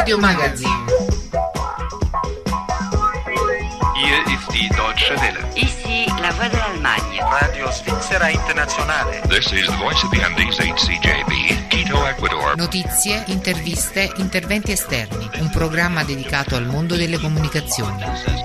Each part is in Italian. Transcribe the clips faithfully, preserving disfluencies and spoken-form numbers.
Radio Magazine. Hier ist die Deutsche Welle. Ici la Voix de l'Allemagne. Radio Svizzera Internazionale. This is the Voice of the Andes, H C J B, Quito, Ecuador. Notizie, interviste, interventi esterni. Un programma dedicato al mondo delle comunicazioni.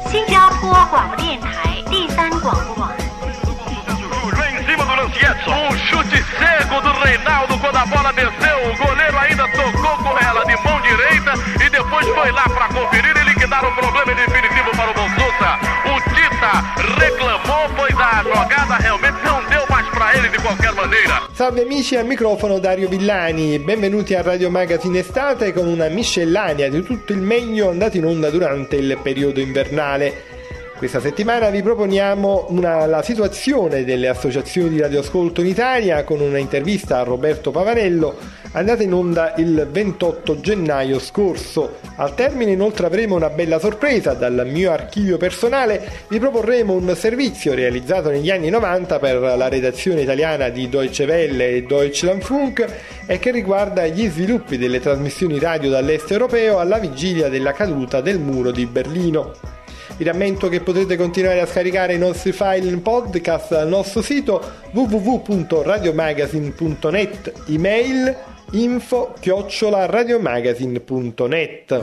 Em cima do Lancietto, um chute cego do Reinaldo quando a bola desceu, o goleiro ainda tocou com ela de mão direita e depois foi lá para conferir e liquidar o problema definitivo para o Bonsuta. O Tita reclamou, pois a jogada realmente não deu mais para ele de qualquer maneira. Salve amici, al microfono Dario Villani, benvenuti a Radio Magazine Estate con una miscellanea di tutto il meglio andato in onda durante il periodo invernale. Questa settimana vi proponiamo una, la situazione delle associazioni di radioascolto in Italia con una intervista a Roberto Pavanello andata in onda il ventotto gennaio scorso. Al termine inoltre avremo una bella sorpresa dal mio archivio personale, vi proporremo un servizio realizzato negli anni novanta per la redazione italiana di Deutsche Welle e Deutschlandfunk e che riguarda gli sviluppi delle trasmissioni radio dall'est europeo alla vigilia della caduta del muro di Berlino. Vi rammento che potrete continuare a scaricare i nostri file in podcast al nostro sito w w w punto radiomagazine punto net, email info chiocciola radiomagazine punto net.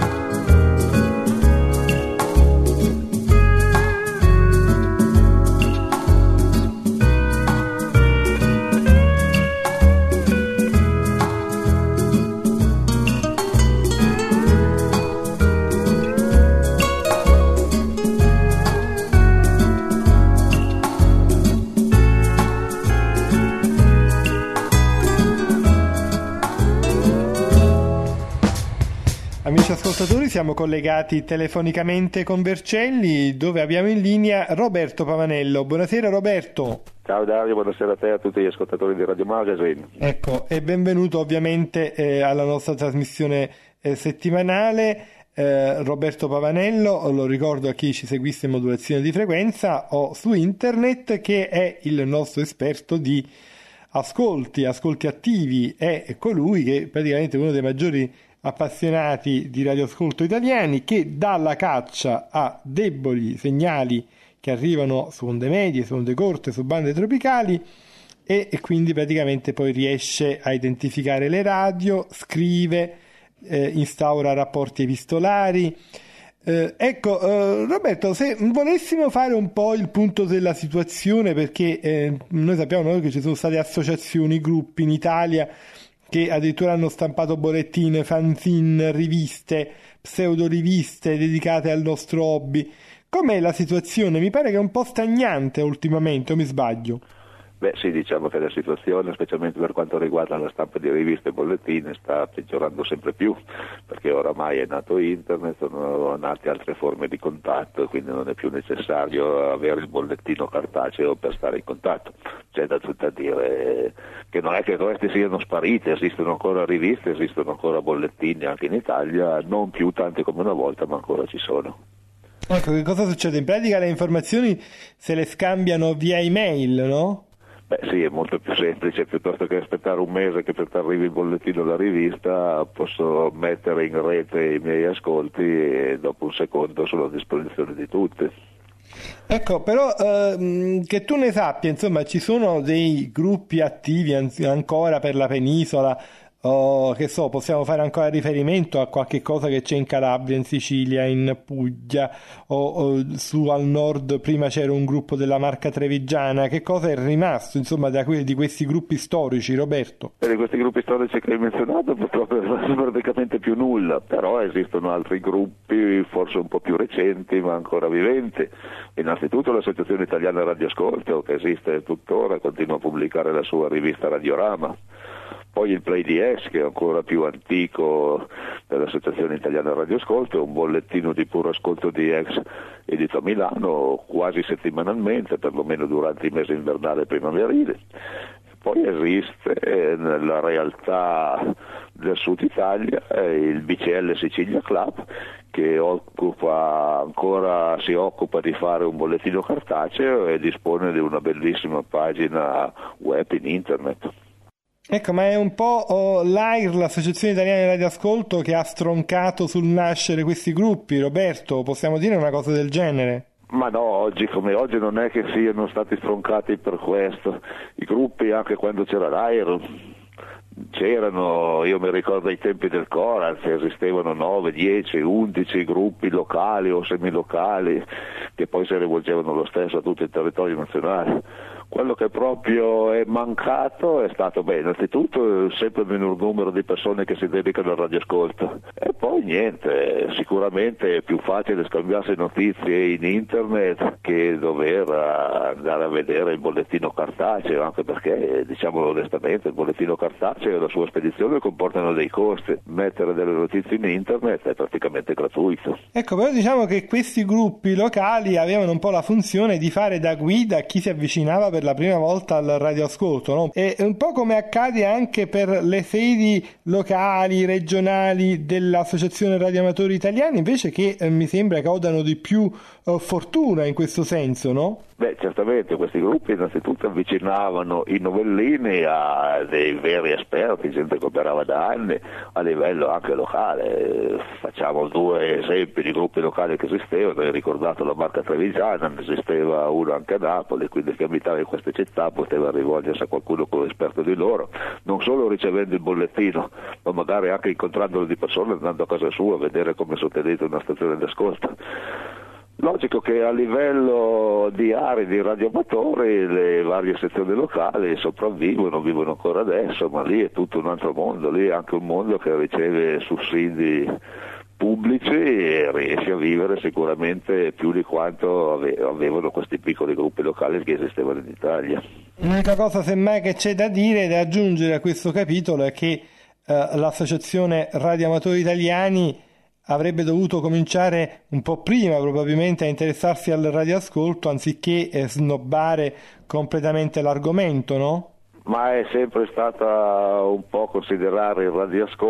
Amici ascoltatori, siamo collegati telefonicamente con Vercelli, dove abbiamo in linea Roberto Pavanello. Buonasera Roberto. Ciao Dario, buonasera a te e a tutti gli ascoltatori di Radio Magazine. Ecco, e benvenuto ovviamente eh, alla nostra trasmissione eh, settimanale. Eh, Roberto Pavanello, lo ricordo a chi ci seguisse in modulazione di frequenza o su internet, che è il nostro esperto di ascolti, ascolti attivi, è colui che praticamente è uno dei maggiori appassionati di radioascolto italiani, che dà la caccia a deboli segnali che arrivano su onde medie, su onde corte, su bande tropicali e, e quindi praticamente poi riesce a identificare le radio, scrive, eh, instaura rapporti epistolari. Eh, ecco eh, Roberto, se volessimo fare un po' il punto della situazione, perché eh, noi sappiamo noi che ci sono state associazioni, gruppi in Italia che addirittura hanno stampato bollettine, fanzine, riviste, pseudoriviste dedicate al nostro hobby. Com'è la situazione? Mi pare che è un po' stagnante ultimamente, o mi sbaglio? Beh sì, diciamo che la situazione, specialmente per quanto riguarda la stampa di riviste e bollettine, sta peggiorando sempre più, perché oramai è nato internet, sono nate altre forme di contatto e quindi non è più necessario avere il bollettino cartaceo per stare in contatto. C'è da tutto dire che non è che queste siano sparite, esistono ancora riviste, esistono ancora bollettini anche in Italia, non più tante come una volta, ma ancora ci sono. Ecco, che cosa succede? In pratica le informazioni se le scambiano via email, no? Beh sì, è molto più semplice, piuttosto che aspettare un mese che per arrivi il bollettino alla rivista, posso mettere in rete i miei ascolti e dopo un secondo sono a disposizione di tutti. Ecco, però ehm, che tu ne sappia, insomma, ci sono dei gruppi attivi anzi, ancora per la penisola, o che so, possiamo fare ancora riferimento a qualche cosa che c'è in Calabria, in Sicilia, in Puglia o, o su al nord. Prima c'era un gruppo della Marca Trevigiana. Che cosa è rimasto insomma da que- di questi gruppi storici, Roberto? E di questi gruppi storici che hai menzionato purtroppo non praticamente più nulla, però esistono altri gruppi forse un po' più recenti ma ancora viventi. Innanzitutto l'Associazione Italiana Radioascolto, che esiste tuttora, continua a pubblicare la sua rivista Radiorama. Poi il Play D S, che è ancora più antico dell'Associazione Italiana Radioascolto, è un bollettino di puro ascolto di ex edito a Milano quasi settimanalmente, perlomeno durante i mesi invernali e primaverili. Poi esiste nella realtà del Sud Italia il B C L Sicilia Club, che occupa ancora si occupa di fare un bollettino cartaceo e dispone di una bellissima pagina web in internet. Ecco, ma è un po' oh, l'A I R, l'Associazione Italiana di Radioascolto, che ha stroncato sul nascere questi gruppi. Roberto, possiamo dire una cosa del genere? Ma no, oggi come oggi non è che siano stati stroncati per questo. I gruppi, anche quando c'era l'A I R, c'erano, io mi ricordo ai tempi del Coraz, esistevano nove, dieci, undici gruppi locali o semilocali che poi si rivolgevano lo stesso a tutto il territorio nazionale. Quello che proprio è mancato è stato, beh, innanzitutto sempre il minor numero di persone che si dedicano al radioascolto, e poi niente, sicuramente è più facile scambiarsi notizie in internet che dover andare a vedere il bollettino cartaceo, anche perché, diciamolo onestamente, il bollettino cartaceo e la sua spedizione comportano dei costi. Mettere delle notizie in internet è praticamente gratuito. Ecco, però diciamo che questi gruppi locali avevano un po' la funzione di fare da guida a chi si avvicinava per la prima volta al radioascolto, no? E un po' come accade anche per le sedi locali, regionali dell'Associazione Radioamatori Italiani, invece, che eh, mi sembra godano di più eh, fortuna in questo senso, no? Beh, certamente questi gruppi innanzitutto avvicinavano i novellini a dei veri esperti, gente che operava da anni a livello anche locale. Facciamo due esempi di gruppi locali che esistevano. Hai ricordato la Marca Trevigiana, ne esisteva uno anche a Napoli, quindi chi abitava in queste città poteva rivolgersi a qualcuno come esperto di loro, non solo ricevendo il bollettino, ma magari anche incontrandolo di persona, andando a casa sua a vedere come sottolinea una stazione d'ascolto. Logico che a livello di aree di radioamatori le varie sezioni locali sopravvivono, vivono ancora adesso, ma lì è tutto un altro mondo, lì è anche un mondo che riceve sussidi pubblici e riesce a vivere sicuramente più di quanto avevano questi piccoli gruppi locali che esistevano in Italia. L'unica cosa semmai che c'è da dire, da aggiungere a questo capitolo, è che eh, l'Associazione Radioamatori Italiani avrebbe dovuto cominciare un po' prima probabilmente a interessarsi al radioascolto, anziché eh, snobbare completamente l'argomento, no? Ma è sempre stata un po' considerare il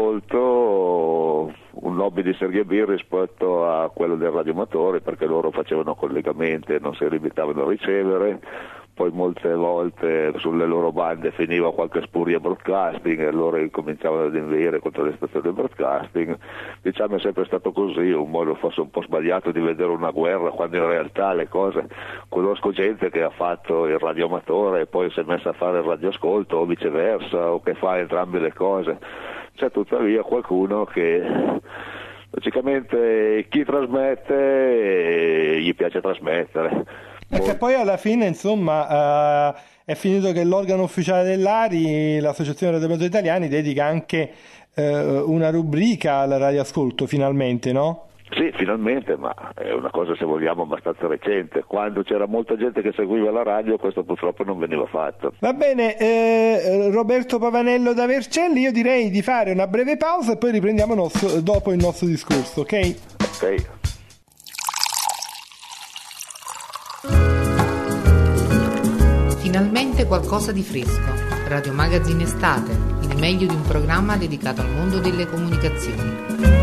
radioascolto un hobby di serie B rispetto a quello del radioamatore, perché loro facevano collegamenti e non si limitavano a ricevere. Poi molte volte sulle loro bande finiva qualche spuria broadcasting e loro cominciavano ad inveire contro le stazioni broadcasting. Diciamo è sempre stato così, un modo forse un po' sbagliato di vedere una guerra, quando in realtà le cose, conosco gente che ha fatto il radioamatore e poi si è messa a fare il radioascolto o viceversa, o che fa entrambe le cose. C'è tuttavia qualcuno che logicamente chi trasmette gli piace trasmettere. Perché poi alla fine, insomma, uh, è finito che l'organo ufficiale dell'A R I, l'Associazione Radioamatori Italiani, dedica anche uh, una rubrica al radioascolto, finalmente, no? Sì, finalmente, ma è una cosa, se vogliamo, abbastanza recente. Quando c'era molta gente che seguiva la radio, questo purtroppo non veniva fatto. Va bene, eh, Roberto Pavanello da Vercelli, io direi di fare una breve pausa e poi riprendiamo nostro, dopo il nostro discorso, ok? Ok. Finalmente qualcosa di fresco. Radio Magazine Estate, il meglio di un programma dedicato al mondo delle comunicazioni.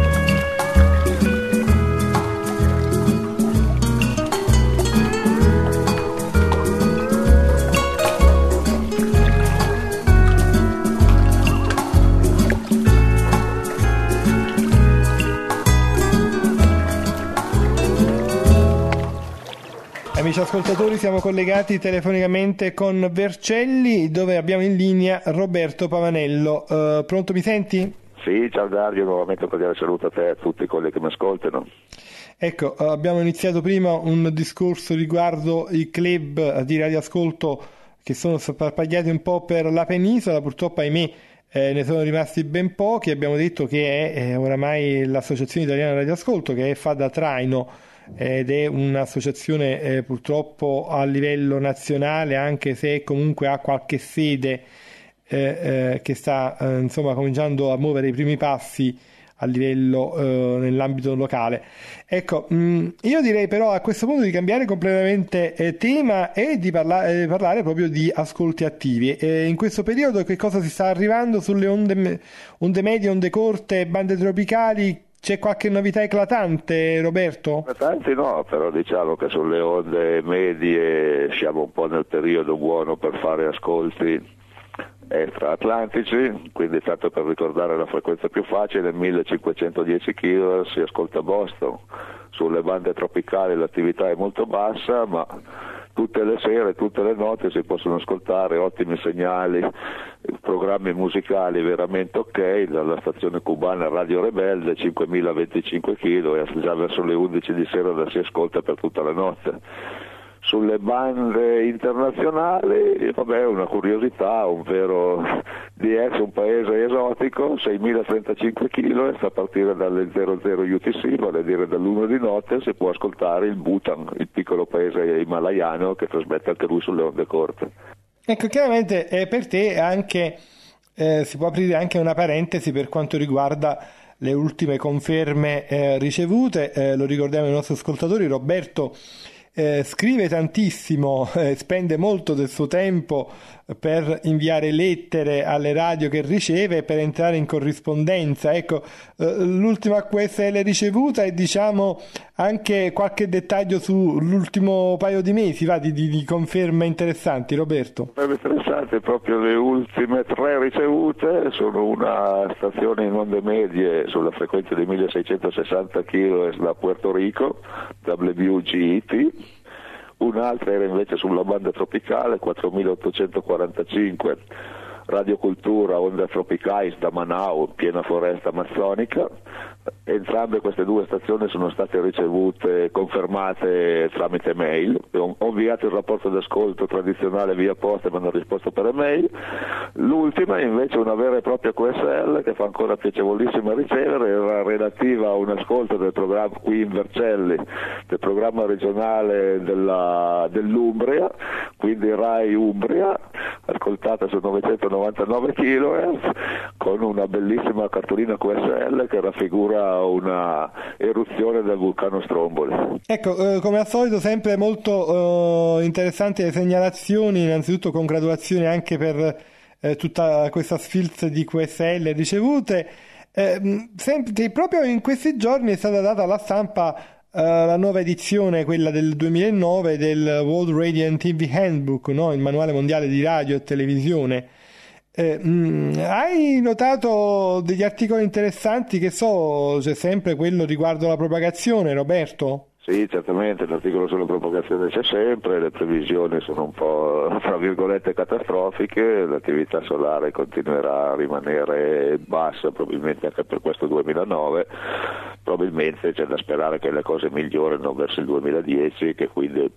Amici ascoltatori, siamo collegati telefonicamente con Vercelli, dove abbiamo in linea Roberto Pavanello. Uh, pronto, mi senti? Sì, ciao Dario, nuovamente un cordiale saluto a te e a tutti quelli che mi ascoltano. Ecco, abbiamo iniziato prima un discorso riguardo i club di radioascolto che sono sparpagliati un po' per la penisola, purtroppo ahimè eh, ne sono rimasti ben pochi. Abbiamo detto che è eh, oramai l'Associazione Italiana di Radioascolto che fa da traino ed è un'associazione eh, purtroppo a livello nazionale, anche se comunque ha qualche sede eh, eh, che sta eh, insomma cominciando a muovere i primi passi a livello eh, nell'ambito locale. Ecco, mh, io direi però a questo punto di cambiare completamente eh, tema e di parla- eh, parlare proprio di ascolti attivi. Eh, in questo periodo che cosa si sta arrivando sulle onde, onde medie, onde corte, bande tropicali? C'è qualche novità eclatante, Roberto? Eclatanti no, però diciamo che sulle onde medie siamo un po' nel periodo buono per fare ascolti extraatlantici, quindi tanto per ricordare la frequenza più facile, millecinquecentodieci kHz si ascolta Boston. Sulle bande tropicali l'attività è molto bassa, ma tutte le sere, tutte le notti si possono ascoltare ottimi segnali, programmi musicali veramente ok, dalla stazione cubana Radio Rebelde, cinquemilaventicinque kHz, già verso le undici di sera la si ascolta per tutta la notte. Sulle bande internazionali, vabbè, una curiosità, un vero D S, un paese esotico, seimilatrentacinque kHz a partire dalle zero zero U T C, vale a dire dall'uno di notte, si può ascoltare il Bhutan, il piccolo paese himalayano che trasmette anche lui sulle onde corte. Ecco, chiaramente eh, per te anche eh, si può aprire anche una parentesi per quanto riguarda le ultime conferme eh, ricevute, eh, lo ricordiamo ai nostri ascoltatori, Roberto Eh, scrive tantissimo, eh, spende molto del suo tempo per inviare lettere alle radio che riceve, per entrare in corrispondenza. Ecco, eh, l'ultima Q S L ricevuta e diciamo anche qualche dettaglio sull'ultimo paio di mesi, va, di, di, di conferme interessanti, Roberto. Interessanti proprio le ultime tre ricevute, sono una stazione in onde medie sulla frequenza di milleseicentosessanta kHz da Puerto Rico, W G E T, un'altra era invece sulla banda tropicale quattromilaottocentoquarantacinque, Radio Cultura Onda Tropicais da Manau, piena foresta amazzonica. Entrambe queste due stazioni sono state ricevute, confermate tramite mail. Ho inviato il rapporto d'ascolto tradizionale via posta e mi hanno risposto per email. L'ultima invece una vera e propria Q S L che fa ancora piacevolissima ricevere, era relativa a un ascolto del programma qui in Vercelli, del programma regionale della, dell'Umbria, quindi Rai Umbria, ascoltata su novecentonovantanove kHz, con una bellissima cartolina Q S L che raffigura una eruzione del vulcano Stromboli. Ecco, eh, come al solito sempre molto eh, interessanti le segnalazioni, innanzitutto congratulazioni anche per eh, tutta questa sfilza di Q S L ricevute. Eh, sempre, proprio in questi giorni è stata data alla stampa eh, la nuova edizione, quella del duemilanove, del World Radio and T V Handbook, no? Il manuale mondiale di radio e televisione. Eh, mh, hai notato degli articoli interessanti? Che so, c'è sempre quello riguardo la propagazione, Roberto? Sì, certamente, l'articolo sulla propagazione c'è sempre, le previsioni sono un po', tra virgolette, catastrofiche, l'attività solare continuerà a rimanere bassa probabilmente anche per questo duemilanove, probabilmente c'è da sperare che le cose migliorino verso il duemiladieci, che quindi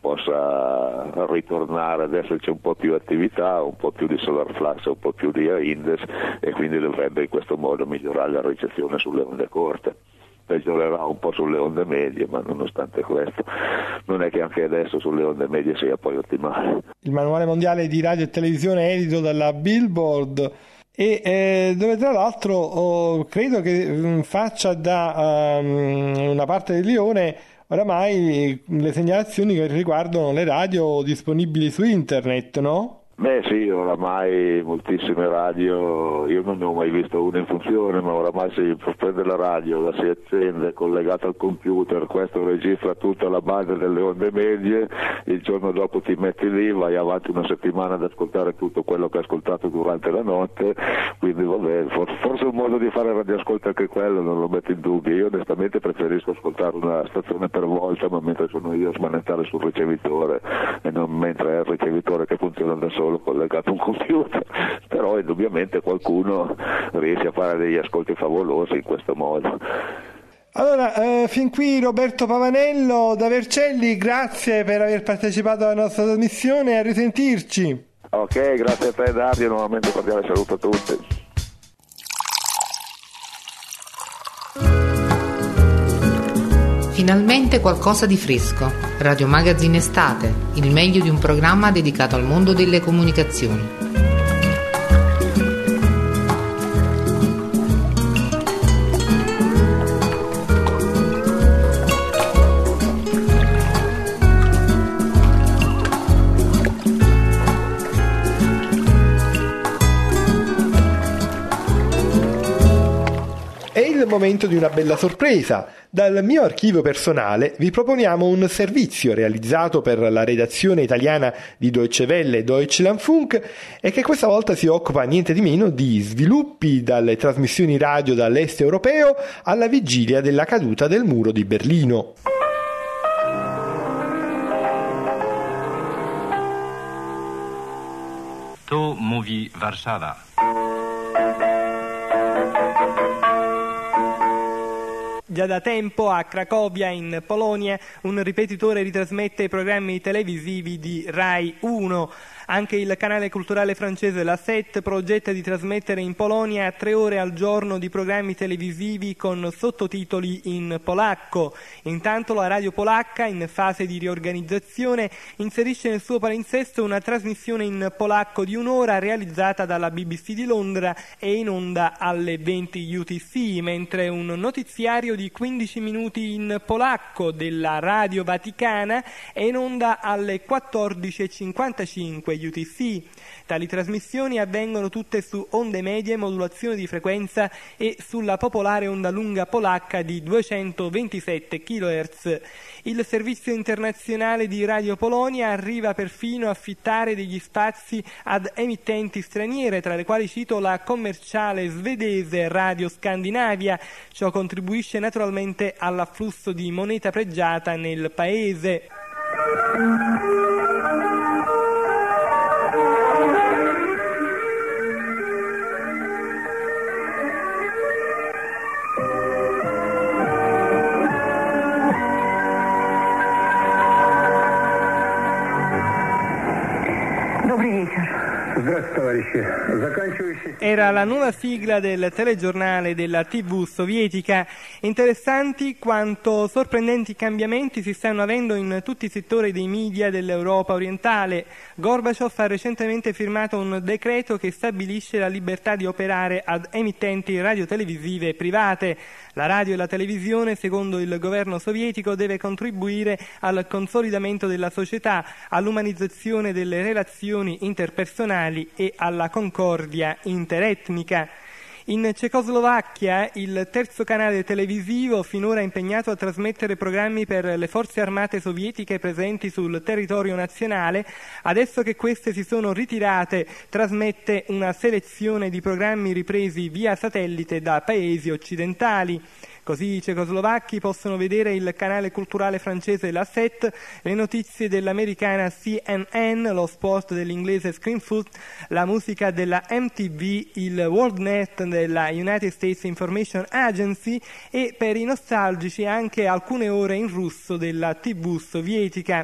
possa ritornare ad esserci un po' più attività, un po' più di solar flux, un po' più di index, e quindi dovrebbe in questo modo migliorare la ricezione sulle onde corte. Peggiorerà un po' sulle onde medie, ma nonostante questo non è che anche adesso sulle onde medie sia poi ottimale. Il manuale mondiale di radio e televisione edito dalla Billboard, e eh, dove tra l'altro oh, credo che mh, faccia da um, una parte del Lione oramai le segnalazioni che riguardano le radio disponibili su internet, no? Beh sì, oramai moltissime radio, io non ne ho mai visto una in funzione, ma oramai si prende la radio, la si accende, è collegata al computer, questo registra tutta la base delle onde medie, il giorno dopo ti metti lì, vai avanti una settimana ad ascoltare tutto quello che hai ascoltato durante la notte, quindi vabbè, forse un modo di fare radioascolto anche quello, non lo metto in dubbio. Io onestamente preferisco ascoltare una stazione per volta, ma mentre sono io a smanettare sul ricevitore e non mentre è il ricevitore che funziona da solo collegato a un computer, però indubbiamente qualcuno riesce a fare degli ascolti favolosi in questo modo. Allora, eh, fin qui Roberto Pavanello da Vercelli, grazie per aver partecipato alla nostra trasmissione, a risentirci. Ok, grazie a te Dario, nuovamente cordiale saluto a tutti. Finalmente qualcosa di fresco. Radio Magazine Estate, il meglio di un programma dedicato al mondo delle comunicazioni. È il momento di una bella sorpresa. Dal mio archivio personale vi proponiamo un servizio realizzato per la redazione italiana di Deutsche Welle Deutschlandfunk e che questa volta si occupa niente di meno di sviluppi dalle trasmissioni radio dall'est europeo alla vigilia della caduta del muro di Berlino. To mówi Warszawa. Già da tempo a Cracovia, in Polonia, un ripetitore ritrasmette i programmi televisivi di Rai uno. Anche il canale culturale francese La sette progetta di trasmettere in Polonia tre ore al giorno di programmi televisivi con sottotitoli in polacco. Intanto la radio polacca, in fase di riorganizzazione, inserisce nel suo palinsesto una trasmissione in polacco di un'ora realizzata dalla B B C di Londra e in onda alle venti U T C, mentre un notiziario di quindici minuti in polacco della Radio Vaticana è in onda alle quattordici e cinquantacinque U T C. Tali trasmissioni avvengono tutte su onde medie, modulazione di frequenza e sulla popolare onda lunga polacca di duecentoventisette chilohertz. Il servizio internazionale di Radio Polonia arriva perfino a affittare degli spazi ad emittenti straniere, tra le quali cito la commerciale svedese Radio Scandinavia. Ciò contribuisce naturalmente all'afflusso di moneta pregiata nel paese. Era la nuova sigla del telegiornale della tivù sovietica. Interessanti quanto sorprendenti cambiamenti si stanno avendo in tutti i settori dei media dell'Europa orientale. Gorbaciov ha recentemente firmato un decreto che stabilisce la libertà di operare ad emittenti radiotelevisive private. La radio e la televisione, secondo il governo sovietico, deve contribuire al consolidamento della società, all'umanizzazione delle relazioni interpersonali e alla concordia interetnica. In Cecoslovacchia il terzo canale televisivo, finora impegnato a trasmettere programmi per le forze armate sovietiche presenti sul territorio nazionale, adesso che queste si sono ritirate, trasmette una selezione di programmi ripresi via satellite da paesi occidentali. Così i cecoslovacchi possono vedere il canale culturale francese La sette, le notizie dell'americana C N N, lo sport dell'inglese Screenfoot, la musica della M T V, il WorldNet della United States Information Agency e, per i nostalgici, anche alcune ore in russo della tivù sovietica.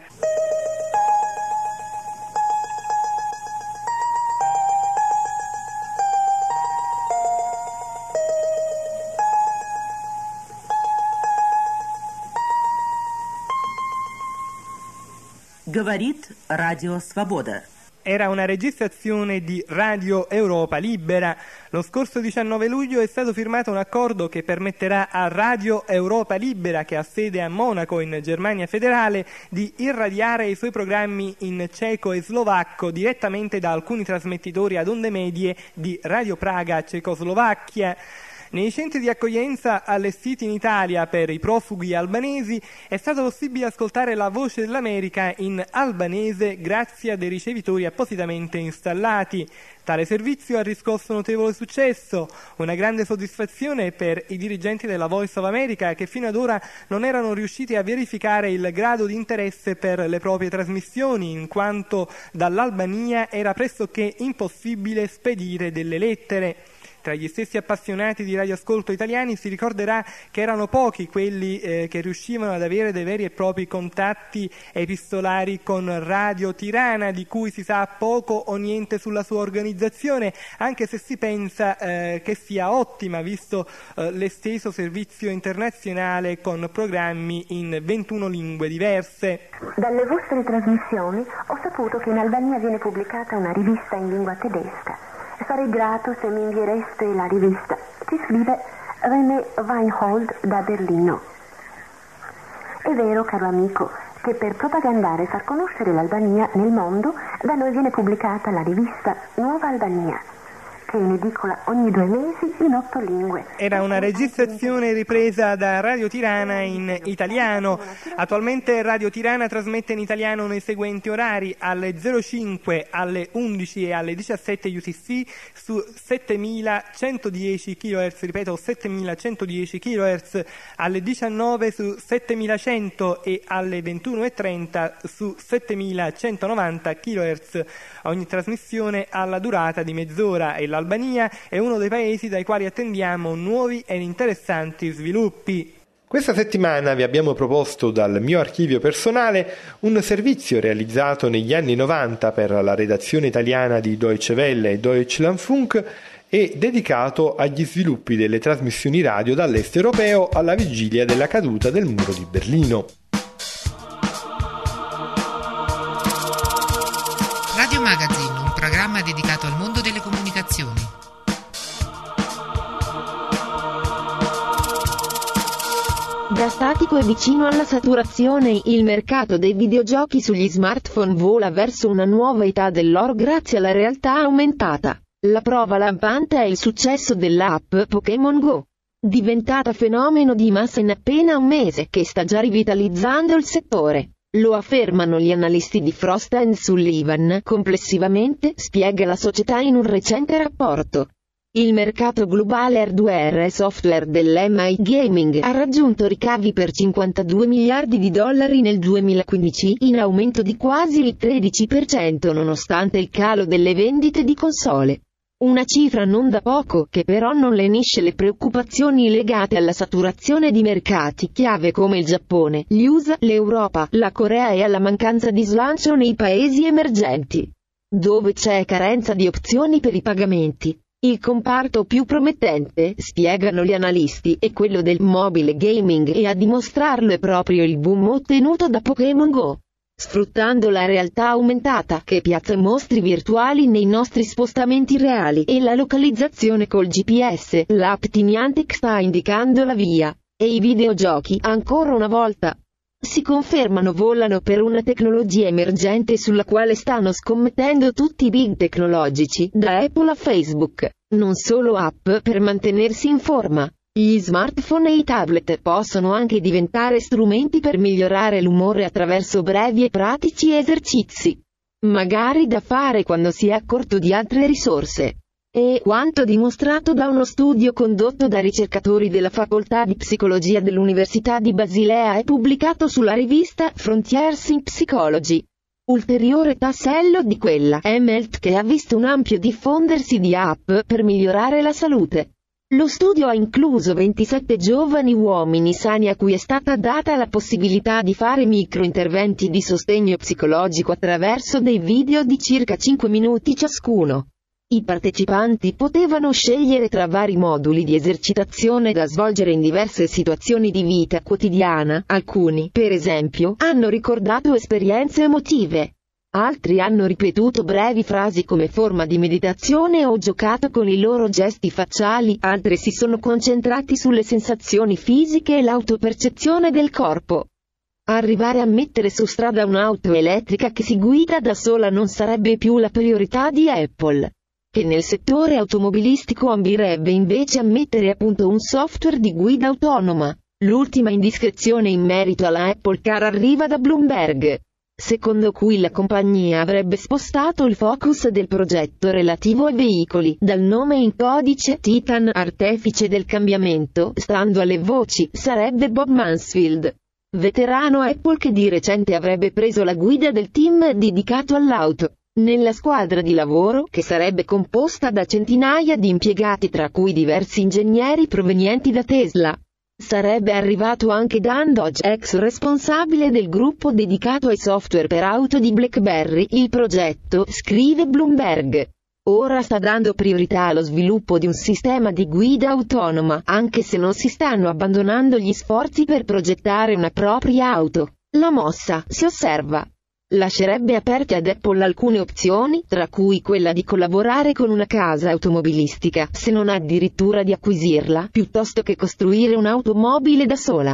Говорит Радио Свобода. Era una registrazione di Radio Europa Libera. Lo scorso diciannove luglio è stato firmato un accordo che permetterà a Radio Europa Libera, che ha sede a Monaco in Germania federale, di irradiare i suoi programmi in ceco e slovacco direttamente da alcuni trasmettitori ad onde medie di Radio Praga, Cecoslovacchia. Nei centri di accoglienza allestiti in Italia per i profughi albanesi è stato possibile ascoltare la voce dell'America in albanese grazie a dei ricevitori appositamente installati. Tale servizio ha riscosso notevole successo, una grande soddisfazione per i dirigenti della Voice of America, che fino ad ora non erano riusciti a verificare il grado di interesse per le proprie trasmissioni, in quanto dall'Albania era pressoché impossibile spedire delle lettere. Tra gli stessi appassionati di radioascolto italiani si ricorderà che erano pochi quelli eh, che riuscivano ad avere dei veri e propri contatti epistolari con Radio Tirana, di cui si sa poco o niente sulla sua organizzazione, anche se si pensa eh, che sia ottima, visto eh, l'esteso servizio internazionale con programmi in ventuno lingue diverse. Dalle vostre trasmissioni ho saputo che in Albania viene pubblicata una rivista in lingua tedesca. Sarei grato se mi inviereste la rivista. Ci scrive René Weinhold da Berlino. È vero, caro amico, che per propagandare e far conoscere l'Albania nel mondo, da noi viene pubblicata la rivista Nuova Albania, che esce in edicola ogni due mesi in otto lingue. Era una registrazione ripresa da Radio Tirana in italiano. Attualmente Radio Tirana trasmette in italiano nei seguenti orari: alle zero cinque, alle undici e alle diciassette U T C su settemilacentodieci chilohertz, ripeto settemilacentodieci chilohertz, alle diciannove su settemilacento e alle ventuno e trenta su settemilacentonovanta chilohertz. Ogni trasmissione ha la durata di mezz'ora e l'Albania è uno dei paesi dai quali attendiamo nuovi e interessanti sviluppi. Questa settimana vi abbiamo proposto dal mio archivio personale un servizio realizzato negli anni novanta per la redazione italiana di Deutsche Welle e Deutschlandfunk e dedicato agli sviluppi delle trasmissioni radio dall'est europeo alla vigilia della caduta del muro di Berlino. Radio Magazine, un programma dedicato al mondo delle comunicazioni. Da statico e vicino alla saturazione, il mercato dei videogiochi sugli smartphone vola verso una nuova età dell'oro grazie alla realtà aumentata. La prova lampante è il successo dell'app Pokémon Go, diventata fenomeno di massa in appena un mese, che sta già rivitalizzando il settore. Lo affermano gli analisti di Frost and Sullivan. Complessivamente, spiega la società in un recente rapporto, il mercato globale hardware e software dell'M I Gaming ha raggiunto ricavi per cinquantadue miliardi di dollari nel duemilaquindici, in aumento di quasi il tredici per cento nonostante il calo delle vendite di console. Una cifra non da poco, che però non lenisce le preoccupazioni legate alla saturazione di mercati chiave come il Giappone, gli U S A, l'Europa, la Corea e alla mancanza di slancio nei paesi emergenti, dove c'è carenza di opzioni per i pagamenti. Il comparto più promettente, spiegano gli analisti, è quello del mobile gaming e a dimostrarlo è proprio il boom ottenuto da Pokémon Go. Sfruttando la realtà aumentata, che piazza mostri virtuali nei nostri spostamenti reali, e la localizzazione col G P S, l'app Niantic sta indicando la via. E i videogiochi, ancora una volta, si confermano volano per una tecnologia emergente sulla quale stanno scommettendo tutti i big tecnologici, da Apple a Facebook. Non solo app per mantenersi in forma. Gli smartphone e i tablet possono anche diventare strumenti per migliorare l'umore attraverso brevi e pratici esercizi, magari da fare quando si è a corto di altre risorse. E quanto dimostrato da uno studio condotto da ricercatori della facoltà di psicologia dell'Università di Basilea e pubblicato sulla rivista Frontiers in Psychology. Ulteriore tassello di quella M-Health che ha visto un ampio diffondersi di app per migliorare la salute. Lo studio ha incluso ventisette giovani uomini sani a cui è stata data la possibilità di fare microinterventi di sostegno psicologico attraverso dei video di circa cinque minuti ciascuno. I partecipanti potevano scegliere tra vari moduli di esercitazione da svolgere in diverse situazioni di vita quotidiana. Alcuni, per esempio, hanno ricordato esperienze emotive. Altri hanno ripetuto brevi frasi come forma di meditazione o giocato con i loro gesti facciali. Altri si sono concentrati sulle sensazioni fisiche e l'autopercezione del corpo. Arrivare a mettere su strada un'auto elettrica che si guida da sola non sarebbe più la priorità di Apple, che nel settore automobilistico ambirebbe invece a mettere a punto un software di guida autonoma. L'ultima indiscrezione in merito alla Apple Car arriva da Bloomberg, secondo cui la compagnia avrebbe spostato il focus del progetto relativo ai veicoli, dal nome in codice Titan, artefice del cambiamento, stando alle voci, sarebbe Bob Mansfield, veterano Apple che di recente avrebbe preso la guida del team dedicato all'auto. Nella squadra di lavoro, che sarebbe composta da centinaia di impiegati tra cui diversi ingegneri provenienti da Tesla, sarebbe arrivato anche Dan Dodge, ex responsabile del gruppo dedicato ai software per auto di BlackBerry. Il progetto, scrive Bloomberg, ora sta dando priorità allo sviluppo di un sistema di guida autonoma, anche se non si stanno abbandonando gli sforzi per progettare una propria auto. La mossa, si osserva, lascerebbe aperte ad Apple alcune opzioni, tra cui quella di collaborare con una casa automobilistica, se non addirittura di acquisirla, piuttosto che costruire un'automobile da sola.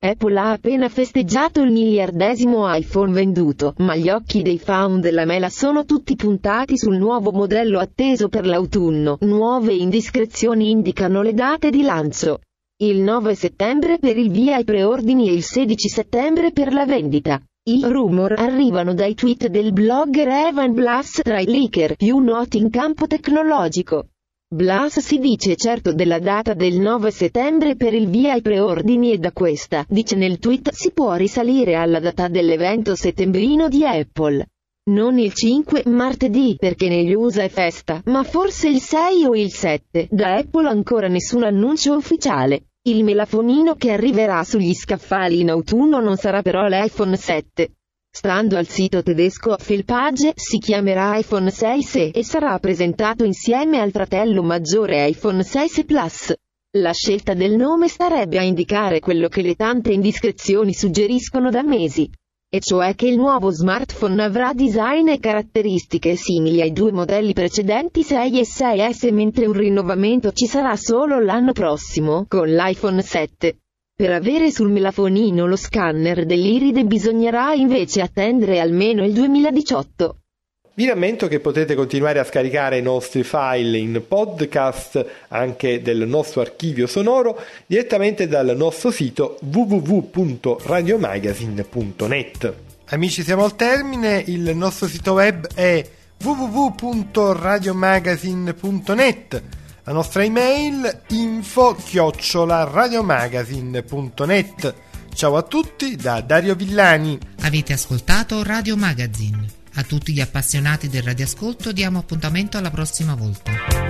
Apple ha appena festeggiato il miliardesimo iPhone venduto, ma gli occhi dei fan della mela sono tutti puntati sul nuovo modello atteso per l'autunno. Nuove indiscrezioni indicano le date di lancio. Il nove settembre per il via ai preordini e il sedici settembre per la vendita. I rumor arrivano dai tweet del blogger Evan Blass, tra i leaker più noti in campo tecnologico. Blass si dice certo della data del nove settembre per il via ai preordini e da questa, dice nel tweet, si può risalire alla data dell'evento settembrino di Apple. Non il cinque, martedì, perché negli U S A è festa, ma forse il sei o il sette. Da Apple ancora nessun annuncio ufficiale. Il melafonino che arriverà sugli scaffali in autunno non sarà però l'iPhone sette. Stando al sito tedesco Felpage, si chiamerà iPhone sei S e sarà presentato insieme al fratello maggiore iPhone sei S Plus. La scelta del nome starebbe a indicare quello che le tante indiscrezioni suggeriscono da mesi, e cioè che il nuovo smartphone avrà design e caratteristiche simili ai due modelli precedenti sei e sei S, mentre un rinnovamento ci sarà solo l'anno prossimo, con l'iPhone sette. Per avere sul melafonino lo scanner dell'iride bisognerà invece attendere almeno il duemiladiciotto. Vi rammento che potete continuare a scaricare i nostri file in podcast, anche del nostro archivio sonoro, direttamente dal nostro sito w w w punto radiomagazine punto net. Amici, siamo al termine. Il nostro sito web è w w w punto radiomagazine punto net. La nostra email info chiocciola radiomagazine punto net. Ciao a tutti da Dario Villani. Avete ascoltato Radio Magazine. A tutti gli appassionati del radioascolto diamo appuntamento alla prossima volta.